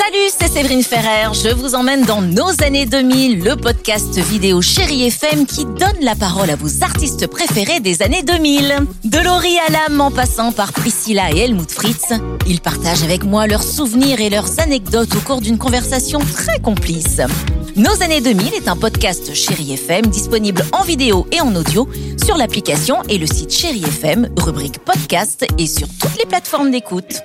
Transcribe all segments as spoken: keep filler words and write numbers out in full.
Salut, c'est Séverine Ferrer. Je vous emmène dans nos années deux mille, le podcast vidéo Chérie F M qui donne la parole à vos artistes préférés des années deux mille. De Laurie Hallam en passant par Priscilla et Helmut Fritz, ils partagent avec moi leurs souvenirs et leurs anecdotes au cours d'une conversation très complice. Nos années deux mille est un podcast Chérie F M disponible en vidéo et en audio sur l'application et le site Chérie F M, rubrique podcast et sur toutes les plateformes d'écoute.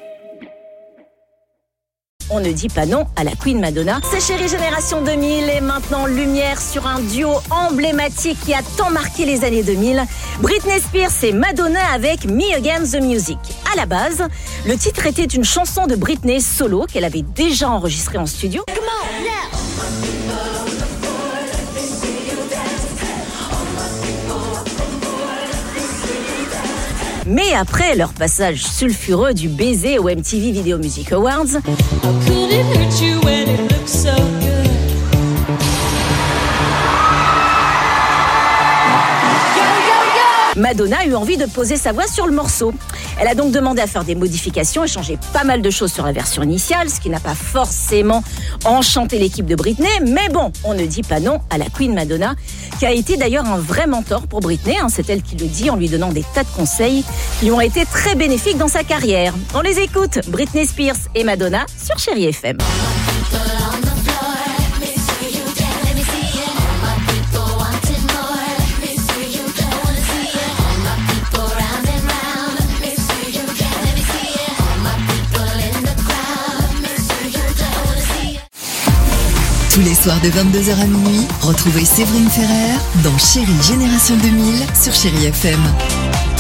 On ne dit pas non à la Queen Madonna. C'est Chérie Génération deux mille et maintenant lumière sur un duo emblématique qui a tant marqué les années deux mille. Britney Spears et Madonna avec Me Against the Music. À la base, le titre était une chanson de Britney solo qu'elle avait déjà enregistrée en studio. Come on, yeah. Mais après leur passage sulfureux du baiser au M T V Video Music Awards, Madonna a eu envie de poser sa voix sur le morceau. Elle a donc demandé à faire des modifications et changer pas mal de choses sur la version initiale, ce qui n'a pas forcément enchanté l'équipe de Britney. Mais bon, on ne dit pas non à la Queen Madonna, qui a été d'ailleurs un vrai mentor pour Britney. Hein, c'est elle qui le dit en lui donnant des tas de conseils qui ont été très bénéfiques dans sa carrière. On les écoute, Britney Spears et Madonna sur Chérie F M. Tous les soirs de vingt-deux heures à minuit, retrouvez Séverine Ferrer dans Chérie Génération deux mille sur Chérie F M.